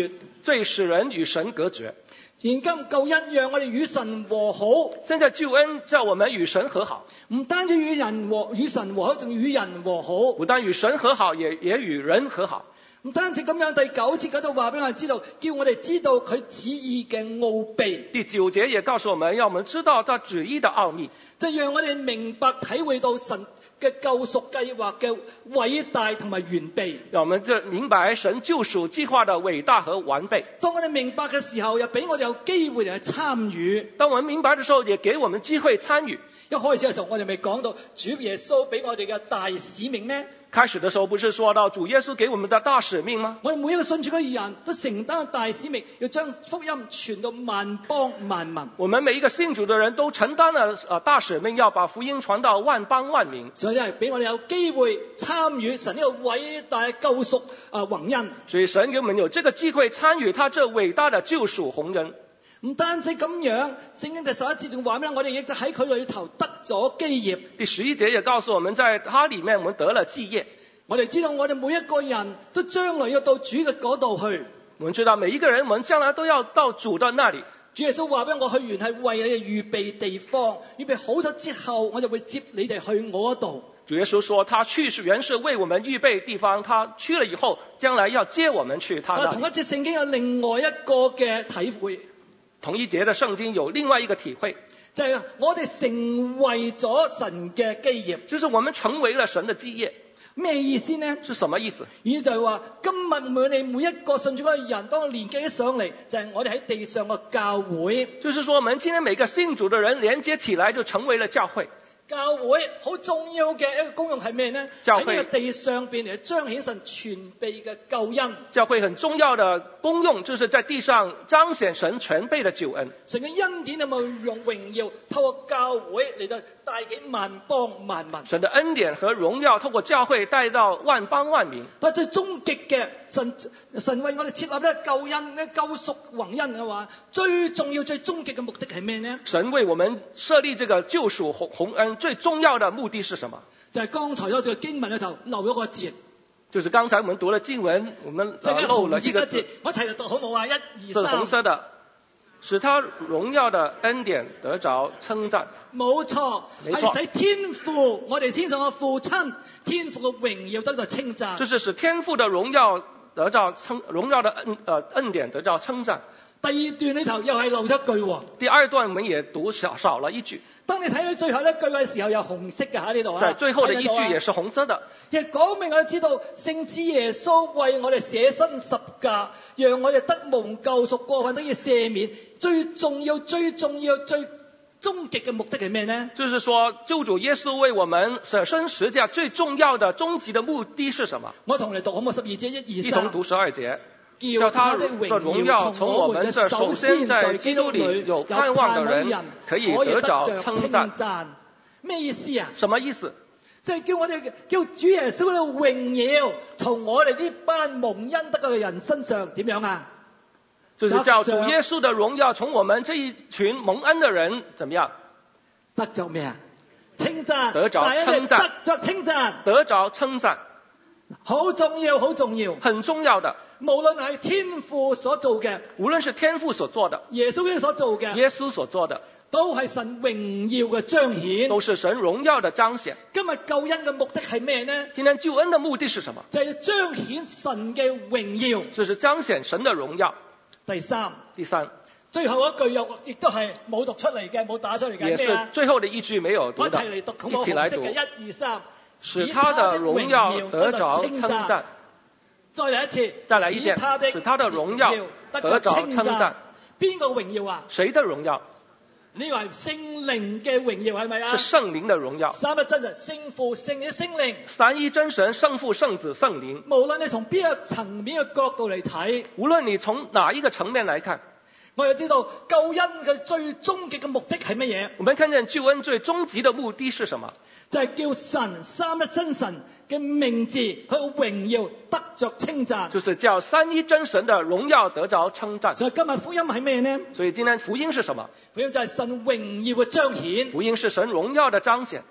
罪使人與神隔絕。 現今救恩讓我哋與神和好， 現在救恩叫我們與神和好， 唔單止與神和好，仲與人和好。 不但與神和好，也與人和好。 唔單止咁樣，第9節嗰度話俾我哋知道，叫我哋知道佢旨意嘅奧秘。 第9節也告訴我們，要我們知道他旨意的奧秘， 就讓我哋明白體會到神嘅救贖計劃嘅偉大同埋完備。 讓我們就明白神救贖計劃的偉大和完備。 當我哋明白嘅時候，又俾我哋有機會嚟去參與。 當我們明白的時候，也給我們機會參與。 一開始嘅時候，我哋咪講到主耶穌俾我哋嘅大使命咩？ 開始的時候不是說到主耶穌給我們的大使命嗎？ 我哋每一個信主嘅人都承擔大使命，要將福音傳到萬邦萬民。 我們每一個信主的人都承擔了大使命，要把福音傳到萬邦萬民。 所以係俾我哋有機會參與神呢個偉大嘅救贖宏恩。 所以神給我們有這個機會參與他這偉大的救贖宏恩。 唔單止咁樣，聖經第11節仲話咩？我哋亦就喺佢裏頭得咗基業。 第11節也告訴我們，在他裡面我們得了基業。 我哋知道我哋每一個人都將來要到主嘅嗰度去。 我們知道每一個人，我們將來都要到主的那裡。 主耶穌話俾我，去完係為你哋預備地方，預備好咗之後，我就會接你哋去我嗰度。 主耶穌說，他去是原是為我們預備地方，他去了以後，將來要接我們去他那裡。 同一節聖經有另外一個嘅體會。 同一節的聖經有另外一個體會， 就係我哋成為咗神嘅基業， 就是我們成為了神的基業。 咩意思呢？ 是什麼意思？ 意思就係話，今日我哋每一個信主嘅人，當連接起上嚟，就係我哋喺地上嘅教會。 就是說，我們今天每個信主的人連接起來，就成為了教會。 教會好重要嘅一個功用係咩呢？ 教會喺呢個地上邊嚟彰顯神全備嘅救恩。 教會很重要的功用，就是在地上彰顯神全備的救恩。 神嘅恩典有冇用榮耀透過教會嚟到帶給萬邦萬民？ 神的恩典和榮耀透過教會帶到萬邦萬民。 但最終極嘅神為我哋設立呢救恩呢救贖宏恩嘅話，最重要最終極嘅目的係咩呢？ 神為我們設立這個救贖宏恩，最重要的目的是什麼？ 就係剛才嗰個經文裏頭漏咗個節， 就是剛才我們讀了經文，我們漏了一個字。 我一齊嚟讀好冇啊？1、2、3。 這是紅色的，使他榮耀的恩典得着稱讚。 冇錯，係使天父，我哋天上嘅父親，天父嘅榮耀得到稱讚。 就是使天父的榮耀得着榮耀的恩典得着稱讚。 第二段裏頭又係漏咗一句喎。 第二段我們也讀少了一句。 當你睇到最後一句嘅時候，有紅色嘅喺呢度啊。 在最後的一句也是紅色的。 亦講明我哋知道聖子耶穌為我哋捨身十架，讓我哋得蒙救贖，過犯得以赦免。最重要、最終極嘅目的係咩呢？就是說， 救主耶穌為我們捨身十架，最重要的終極的目的是什麼？ 我同你讀好冇？12節1、2、3。 一同讀12節。叫他的榮耀從我們這首先在基督裏有盼望的人可以得着稱讚。 咩意思啊？ 什麼意思？ 即係叫主耶穌嘅榮耀從我哋呢班蒙恩得救嘅人身上點樣啊？ 就是叫主耶穌的榮耀從我們這一群蒙恩的人怎麼樣？ 得着咩啊？稱讚。 得着稱讚。 得着稱讚。 得着稱讚。 好重要，好重要。 很重要的。 無論係天父所做嘅， 無論是天父所做的， 耶穌所做嘅， 耶穌所做的， 都係神榮耀嘅彰顯， 都是神榮耀的彰顯。 今日救恩嘅目的係咩呢？ 今天救恩的目的是什麼？ 就係彰顯神嘅榮耀， 就是彰顯神的榮耀。 第三，最後一句亦都係冇讀出嚟嘅，冇打出嚟嘅。 也是最後的一句沒有讀的。 一齊嚟讀，1、2、3， 使他的榮耀得着稱讚。 再嚟一次， 再來一遍，使他的榮耀得着稱讚。 邊個榮耀啊？ 誰的榮耀？ 呢個係聖靈嘅榮耀，係咪啊？ 是聖靈的榮耀。 三一真神，聖父、聖子、聖靈。 三一真神，聖父、聖子、聖靈。 無論你從邊個層面嘅角度嚟睇， 無論你從哪一個層面來看， 我又知道救恩嘅最終極嘅目的係乜嘢？ 我們看見救恩最終極的目的是什麼？ 就係叫神三一真神嘅名字，佢嘅榮耀得着稱讚。 就是叫三一真神的榮耀得着稱讚。 所以今日福音係咩呢？ 所以今天福音是什麼？ 福音就係神榮耀嘅彰顯。 福音是神榮耀的彰顯。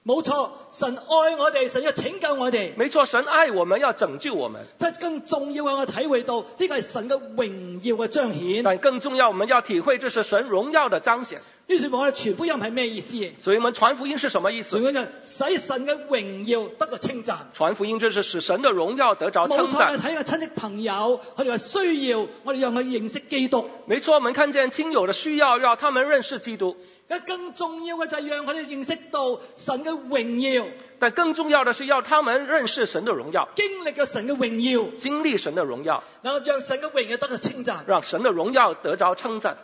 冇錯，神愛我哋，神要拯救我哋。 没错，神愛我們，要拯救我們。 但更重要嘅，我體會到呢個係神嘅榮耀嘅彰顯。 但更重要，我們要體會這是神榮耀的彰顯。 於是我哋傳福音係咩意思？ 所以我們傳福音是什麼意思？ 傳福音就使神嘅榮耀得到稱讚。 傳福音就是使神的榮耀得着稱冇錯， 讚。 睇下親戚朋友，佢哋話需要我哋讓佢認識基督。 沒錯，我們看見親友的需要，讓他們認識基督。 更重要嘅就係讓佢哋認識到神嘅榮耀。 但更重要的是要他們認識神的榮耀， 經歷咗神嘅榮耀， 經歷神的榮耀， 能夠讓神嘅榮耀得到稱讚， 讓神的榮耀得着稱讚。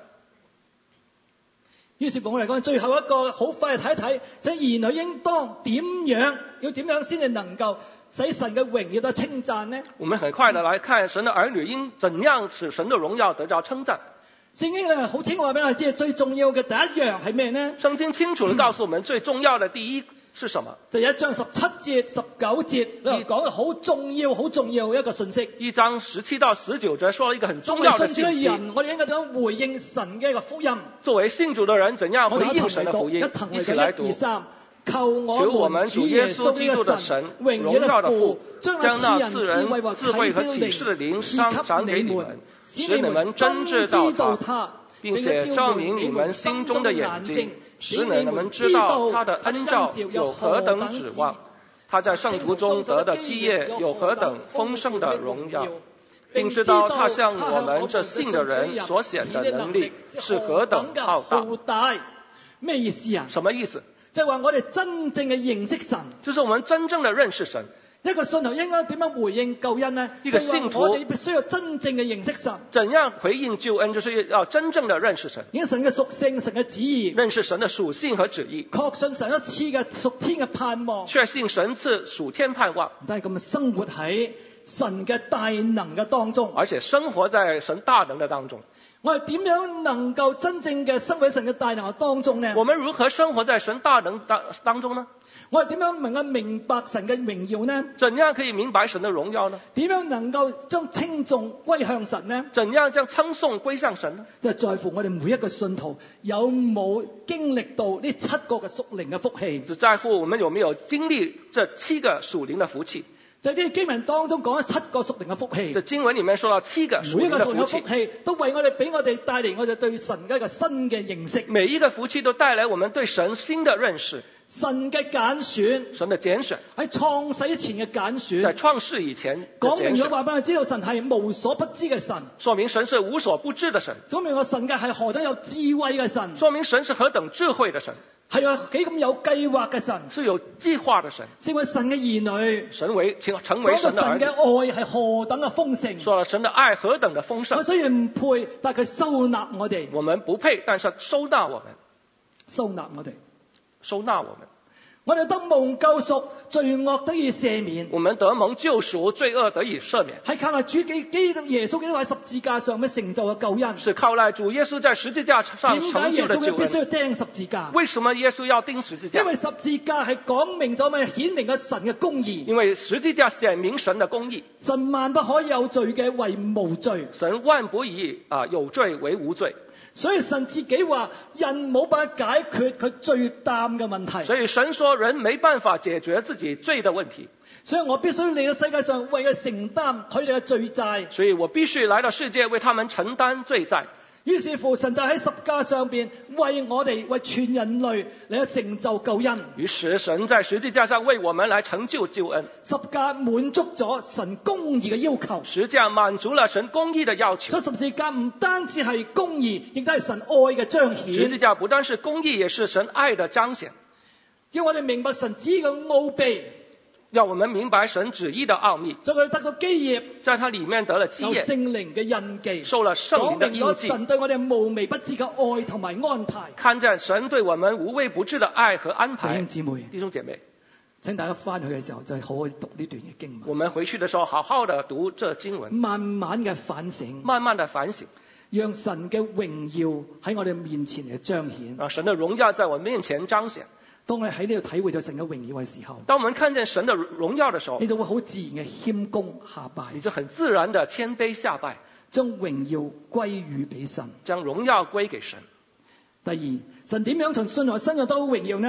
於是我嚟講，最後一個好快睇一睇，就係兒女應當點樣先至能夠使神嘅榮耀得稱讚呢？ 我們很快的來看神的兒女應怎樣使神的榮耀得着稱讚。 聖經咧好清楚話俾我哋知，最重要嘅第一樣係咩呢？ 聖經清楚地告訴我們最重要的第一是什麼？ 第一章17節、19節講嘅好重要一個信息。 一章17到19節說了一個很重要的信息。 作為信主嘅人，我哋應該點樣回應神嘅一個福音？ 作為信主的人，怎樣回應神的福音？一起來讀。 求我們主耶穌基督的神，榮耀的父，將那賜人智慧和啟示的靈賞給你們，使你們真知道他，並且照明你們心中的眼睛，使你們知道他的恩召有何等指望，他在聖徒中得的基業有何等豐盛的榮耀，並知道他向我們這信的人所顯的能力是何等浩大。咩意思啊？ 什麼意思？ 就係話我哋真正嘅認識神， 就是我們真正的認識神。 一個信徒應該點樣回應救恩呢？ 一個信徒我哋必須要真正嘅認識神。 怎樣回應救恩？就是要真正的認識神。 認識神嘅屬性、神嘅旨意， 認識神的屬性和旨意， 確信神一賜嘅屬天嘅盼望， 確信神賜屬天盼望。 但係咁生活喺神嘅大能嘅當中， 而且生活在神大能的當中。 我哋點樣能夠真正嘅生活喺神嘅大能嘅當中呢？ 我們如何生活在神大能當中呢？ 我哋點樣能夠明白神嘅榮耀呢？ 怎樣可以明白神的榮耀呢？ 點樣能夠將稱頌歸向神呢？ 怎樣將稱頌歸向神呢？ 就在乎我哋每一個信徒有冇經歷到呢7個嘅屬靈嘅福氣。 只在乎我們有沒有經歷這7個屬靈的福氣。 就係呢經文當中講咗7個屬靈嘅福氣。 這經文裡面說到7個屬靈的福氣。 每一個屬靈嘅福氣都為我哋俾我哋帶嚟我哋對神嘅一個新嘅認識。 每一個福氣都帶來我們對神新的認識。 神嘅揀選， 神的揀選， 喺創世以前嘅揀選， 在創世以前講明咗話俾我哋知道神係無所不知嘅神， 說明神是無所不知的神， 說明我神嘅係何等有智慧嘅神， 說明神是何等智慧的神， 係有幾咁有計劃嘅神， 是有計劃的神， 成為神嘅兒女， 成為神的兒女， 神嘅愛係何等嘅豐盛， 說了神的愛何等的豐盛， 我雖然唔配，但佢收納我哋， 我們不配，但是收納我們， 收納我哋， 收納我們。 我哋得蒙救贖，罪惡得以赦免。 我們得蒙救贖，罪惡得以赦免。 係靠賴主基督耶穌基督喺十字架上嘅成就嘅救恩。 是靠賴主耶穌在十字架上成就的救恩。點解耶穌必須要釘十字架？ 為什麼耶穌要釘十字架？ 因為十字架係講明咗咪顯明咗神嘅公義。 因為十字架顯明神的公義。 神萬不可有罪嘅為無罪。 神萬不以有罪為無罪。 所以神自己話人冇辦法解決佢罪擔嘅問題。 所以神說人沒辦法解決自己罪的問題。 所以我必須嚟到世界上為佢承擔佢哋嘅罪債。 所以我必須來到世界為他們承擔罪債。 於是乎神就喺十架上邊為我哋為全人類嚟到成就救恩。 於是神在十字架上為我們來成就救恩。 十架滿足咗神公義嘅要求。 十架滿足了神公義的要求。 所以十字架唔單止係公義，亦都係神愛嘅彰顯。 十字架不單是公義，也是神愛的彰顯。 叫我哋明白神旨意嘅奧秘。 讓我們明白神旨意的奧秘， 在佢得到基業， 在它裡面得了基業， 有聖靈嘅印記， 受了聖靈的印記， 神對我哋無微不至嘅愛同埋安排， 看見神對我們無微不至的愛和安排。弟兄姐妹， 請大家翻去嘅時候就好好讀呢段嘅經文。 我們回去的時候好好的讀這經文， 慢慢嘅反省， 慢慢的反省， 讓神嘅榮耀喺我哋面前嚟彰顯， 讓神的榮耀在我面前彰顯。 當你喺呢度體會到神嘅榮耀嘅時候， 當我們看見神的榮耀的時候， 你就會好自然嘅謙恭下拜， 你就很自然的謙卑下拜， 將榮耀歸於俾神， 將榮耀歸給神。 第二，神點樣從信徒身上得到榮耀呢？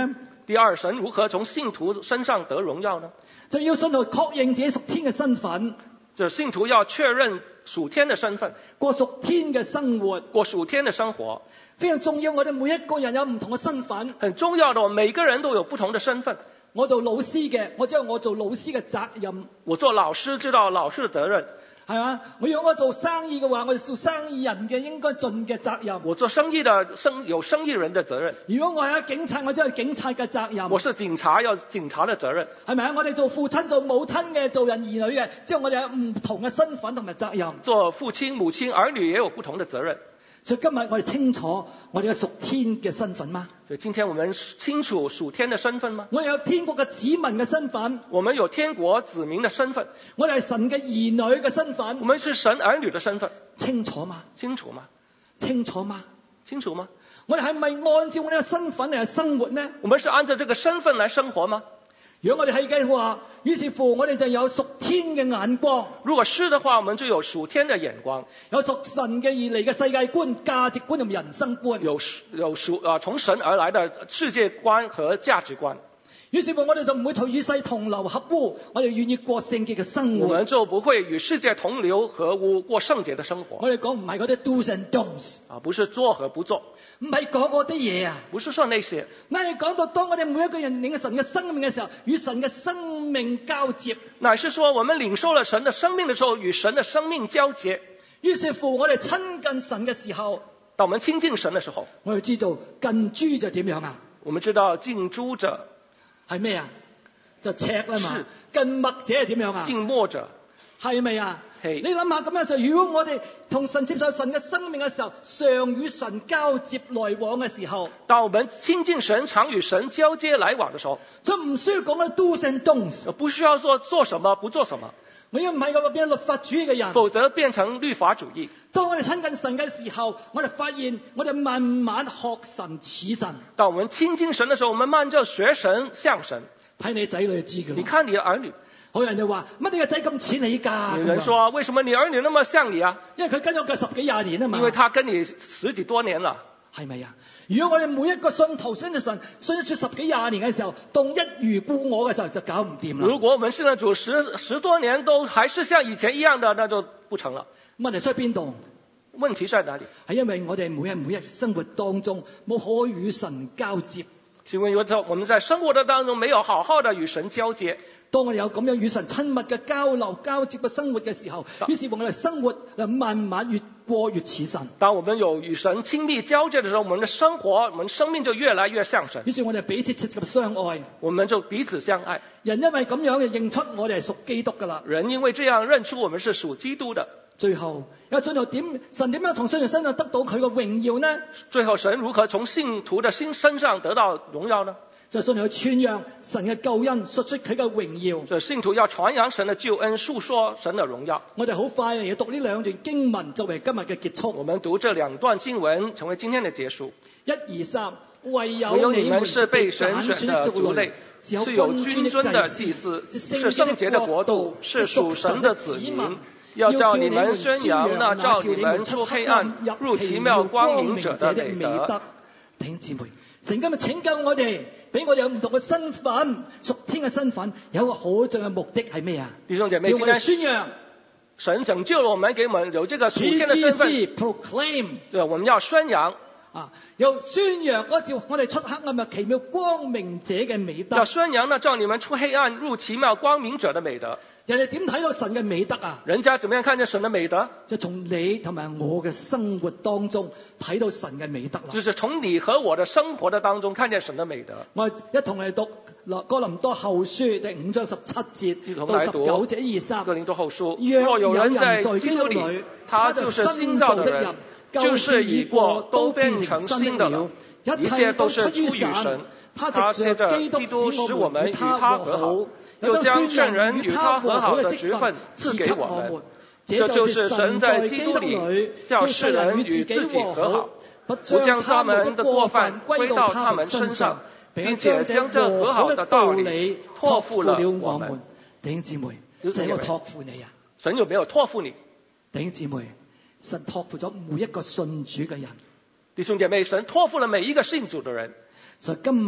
第二，神如何從信徒身上得榮耀呢？ 就要信徒確認自己屬天嘅身份， 就信徒要確認屬天的身份， 過屬天嘅生活， 過屬天的生活。 非常重要。我哋每一個人有唔同嘅身份， 很重要的，每個人都有不同的身份。 我做老師嘅，我知道我做老師嘅責任。 我做老師知道老師的責任， 係嘛？如果我做生意嘅話，我哋做生意人嘅應該盡嘅責任。 我做生意的有生意人的責任。 如果我係警察，我知道警察嘅責任。 我是警察，有警察的責任。 係咪啊？我哋做父親、做母親嘅、做人兒女嘅，即係我哋有唔同嘅身份同埋責任。 做父親、母親、兒女也有不同的責任。 所以今日我哋清楚我哋嘅屬天嘅身份嗎？ 所以今天我們清楚屬天的身份嗎？ 我哋有天國嘅子民嘅身份。 我們有天國子民的身份。 我哋係神嘅兒女嘅身份。 我們是神兒女的身份。 清楚嗎？ 清楚嗎？ 清楚嗎？ 清楚嗎？ 我哋係咪按照我哋嘅身份嚟生活呢？ 我們是按照這個身份來生活嗎？ 如果我哋係嘅話，於是乎我哋就有屬天嘅眼光。 如果是的話，我們就有屬天的眼光， 有屬神嘅而嚟嘅世界觀、價值觀同人生觀。 從神而來的世界觀和價值觀。 於是乎我哋就唔會與世同流合污，我哋願意過聖潔嘅生活。 我們就不會與世界同流合污，過聖潔的生活。 我哋講唔係嗰啲 do's and don'ts 啊，不是做和不做， 唔係講嗰啲嘢啊， 不是說那些。 那係講到當我哋每一個人領神嘅生命嘅時候，與神嘅生命交接。 乃是說我們領受了神的生命的時候，與神的生命交接。 於是乎我哋親近神嘅時候， 當我們親近神的時候， 我哋知道近朱就點樣啊？ 我們知道近朱者係咩啊？就赤啦嘛。近墨者係點樣啊？ 近墨者係咪啊？ 係。 你諗下咁嘅時候，如果我哋同神接受神嘅生命嘅時候，常與神交接來往嘅時候， 當我們親近神、常與神交接來往的時候， 就唔需要講嘅 do's and don'ts， 不需要說做什麼不做什麼。 我要唔係個變律法主義嘅人， 否則變成律法主義。 當我哋親近神嘅時候，我哋發現我哋慢慢學神似神。 當我們親近神的時候，我們慢慢學神像神。 睇你仔女就知㗎。 你看你的兒女， 好多人就話乜你個仔咁似你㗎？ 有人說為什麼你兒女那麼像你啊？ 因為佢跟咗佢10幾20年啊嘛。 因為他跟你10幾多年了。 係咪啊？如果我哋每一個信徒信咗神，信咗主10幾20年嘅時候，當一如故我嘅時候就搞唔掂啦。 如果我們信了主十多年都還是像以前一樣的，那就不成了。 問題出喺邊度？ 問題在哪裡？ 係因為我哋每日生活當中冇可與神交接。 是因為我們在生活的當中沒有好好的與神交接。 當我哋有咁樣與神親密嘅交流交接嘅生活嘅時候，於是乎我哋生活就慢慢越過越似神。 當我們有與神親密交接的時候，我們的生活、我們生命就越來越像神。 於是我哋彼此切切相愛， 我們就彼此相愛。 人因為咁樣就認出我哋係屬基督㗎啦。 人因為這樣認出我們是屬基督的。 最後有信徒神點樣從信徒身上得到佢嘅榮耀呢？ 最後神如何從信徒的身上得到榮耀呢？ 就信徒去傳揚神嘅救恩，述出佢嘅榮耀。 所以信徒要傳揚神的救恩，述說神的榮耀。 我哋好快嚟讀呢兩段經文作為今日嘅結束。 我們讀這兩段經文成為今天的結束。 1、2、3，唯有你們是被神選的族類，是有君尊的祭司，是聖潔的國度，是屬神的子民。 要叫你們宣揚那召你們出黑暗入奇妙光明者的美德。 弟兄姊妹，神今日拯救我哋，俾我哋有唔同嘅身份，屬天嘅身份，有一個好重要嘅目的係咩啊？ 弟兄姐妹， 叫我哋宣揚神拯救了我們，給我們有這個屬天的身份。 proclaim， 對，我們要宣揚啊，又宣揚嗰召我哋出黑暗入奇妙光明者嘅美德。 要宣揚那召你們出黑暗入奇妙光明者的美德。 人哋點睇到神嘅美德啊？ 人家怎麼樣看見神的美德？ 就從你同埋我嘅生活當中睇到神嘅美德啦。 就是從你和我的生活的當中看見神的美德。 我一同嚟讀哥林多後書第5章17節到19節23。 哥林多後書。 若有人在基督裏， 他就是新造的人，就是已過都變成新的了，一切都是出於神。他借着基督使我們與他和好，又將勸人與他和好的職分賜給我們。這就是神在基督裏叫世人與自己和好，不將他們的過犯歸到他們身上，並且將這和好的道理託付了我們。 弟兄姊妹，神有託付你啊？ 神有沒有託付你？ 弟兄姊妹，神託付咗每一個信主嘅人。 弟兄姐妹，神託付了每一個信主的人。 所以今日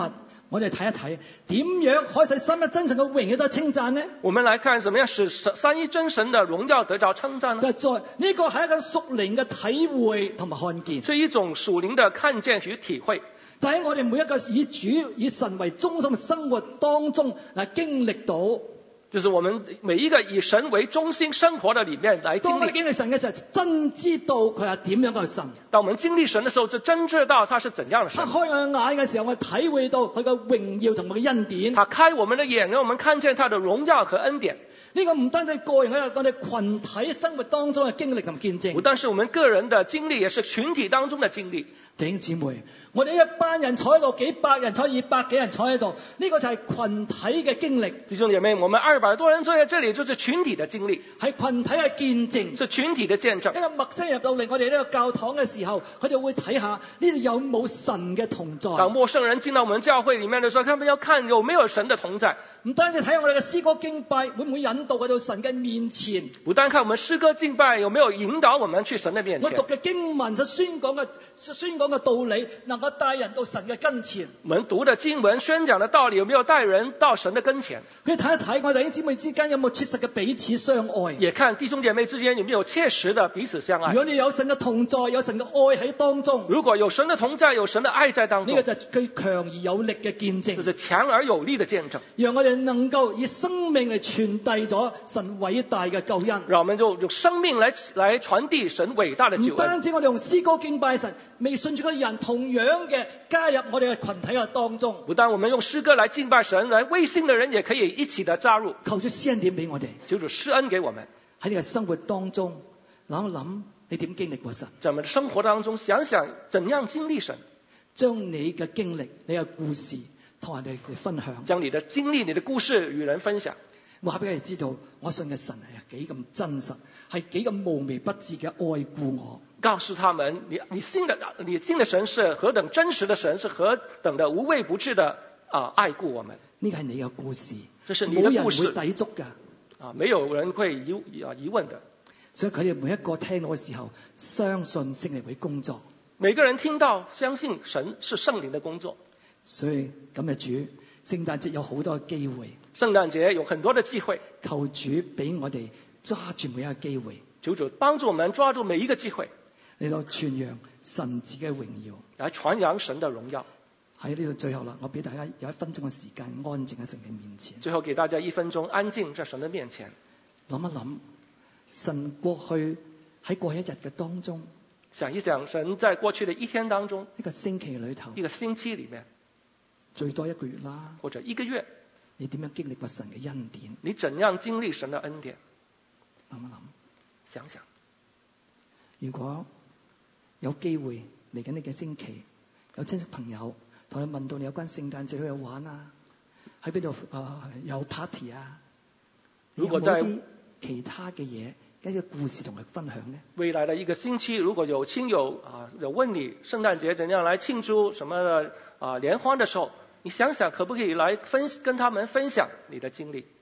我哋睇一睇點樣可以使三一真神嘅榮耀得稱讚呢？ 我們來看怎麼樣使三一真神的榮耀得着稱讚呢？ 就係呢個係一個屬靈嘅體會同埋看見， 是一種屬靈的看見與體會。 就喺我哋每一個以主以神為中心嘅生活當中嚟經歷到。 就是我們每一個以神為中心生活的裏面來經歷。 當我哋經歷神嘅時候，真知道佢係點樣嘅神。 當我們經歷神的時候，就真知道他是怎樣的神。 他開我嘅眼嘅時候，我體會到佢嘅榮耀同埋嘅恩典。 他開我們的眼，讓我們看見他的榮耀和恩典。 呢個唔單止個人喺我哋群體生活當中嘅經歷同見證， 不單是我們個人的經歷，也是群體當中的經歷。 弟兄姊妹，我哋一班人坐喺度，幾百人坐，200幾人坐喺度，呢個就係群體嘅經歷。 弟兄姐妹，我們200多人坐在這裡，就是群體的經歷， 係群體嘅見證， 是群體的見證。 一個陌生人入到嚟我哋呢個教堂嘅時候，佢哋會睇下呢度有冇神嘅同在。 當陌生人進到我們教會裡面的時候，他們要看有沒有神的同在。 唔單止睇下我哋嘅詩歌敬拜會唔會引導佢到神嘅面前， 不單看我們詩歌敬拜有沒有引導我們去神的面前。 我讀嘅經文所宣講嘅道理，能夠帶人到神嘅跟前。 我們讀的經文宣講的道理有沒有帶人到神的跟前？ 佢睇一睇我哋弟兄姊妹之間有冇切實嘅彼此相愛。 也看弟兄姐妹之間有沒有切實的彼此相愛。 如果你有神嘅同在，有神嘅愛喺當中， 如果有神的同在，有神的愛在當中， 呢個就係最強而有力嘅見證。 這是強而有力的見證。 讓我哋能夠以生命嚟傳遞咗神偉大嘅救恩。 讓我們就用生命來傳遞神偉大的救恩。 唔單止我哋用詩歌敬拜神，未信主嘅人同樣嘅加入我哋嘅群體嘅當中。 不但我們用詩歌來敬拜神，來未信的人也可以一起的加入。 求主施恩典俾我哋， 求主施恩給我們。 喺你嘅生活當中諗一諗，你點經歷過神？ 在我們的生活當中想想怎樣經歷神， 將你嘅經歷、你嘅故事同人哋分享， 將你的經歷、你的故事與人分享。 話俾佢哋知道，我信嘅神係幾咁真實，係幾咁無微不至嘅愛顧我。 告訴他們，你信的神是何等真實的神，是何等的無微不至的愛顧我們。 呢個係你嘅故事， 這是你的故事， 冇人會抵觸㗎。 沒有人會疑問的。 所以佢哋每一個聽到嘅時候，相信聖靈會工作。 每個人聽到相信神是聖靈的工作。 所以今日主聖誕節有好多機會， 聖誕節有很多的機會， 求主俾我哋抓住每一個機會， 求主幫助我們抓住每一個機會， 嚟到傳揚神自己嘅榮耀， 來傳揚神的榮耀。 喺呢度最後啦，我俾大家有1分鐘嘅時間安靜喺神嘅面前。 最後給大家1分鐘安靜在神的面前， 諗一諗神喺過去一日嘅當中， 想一想神在過去的一天當中， 一個星期裏頭， 一個星期裡面， 最多1個月啦， 或者1個月， 你點樣經歷過神嘅恩典？ 你怎樣經歷神的恩典？ 諗一諗， 想想， 如果有機會嚟緊呢個星期，有親戚朋友同你問到你有關聖誕節去玩啊，喺邊度有 party 啊？ 如果在有冇啲其他嘅嘢，一個故事同佢分享呢？ 未來的一個星期，如果有親友有問你聖誕節怎樣來慶祝什麼聯歡的時候，你想想可不可以來跟他們分享你的經歷？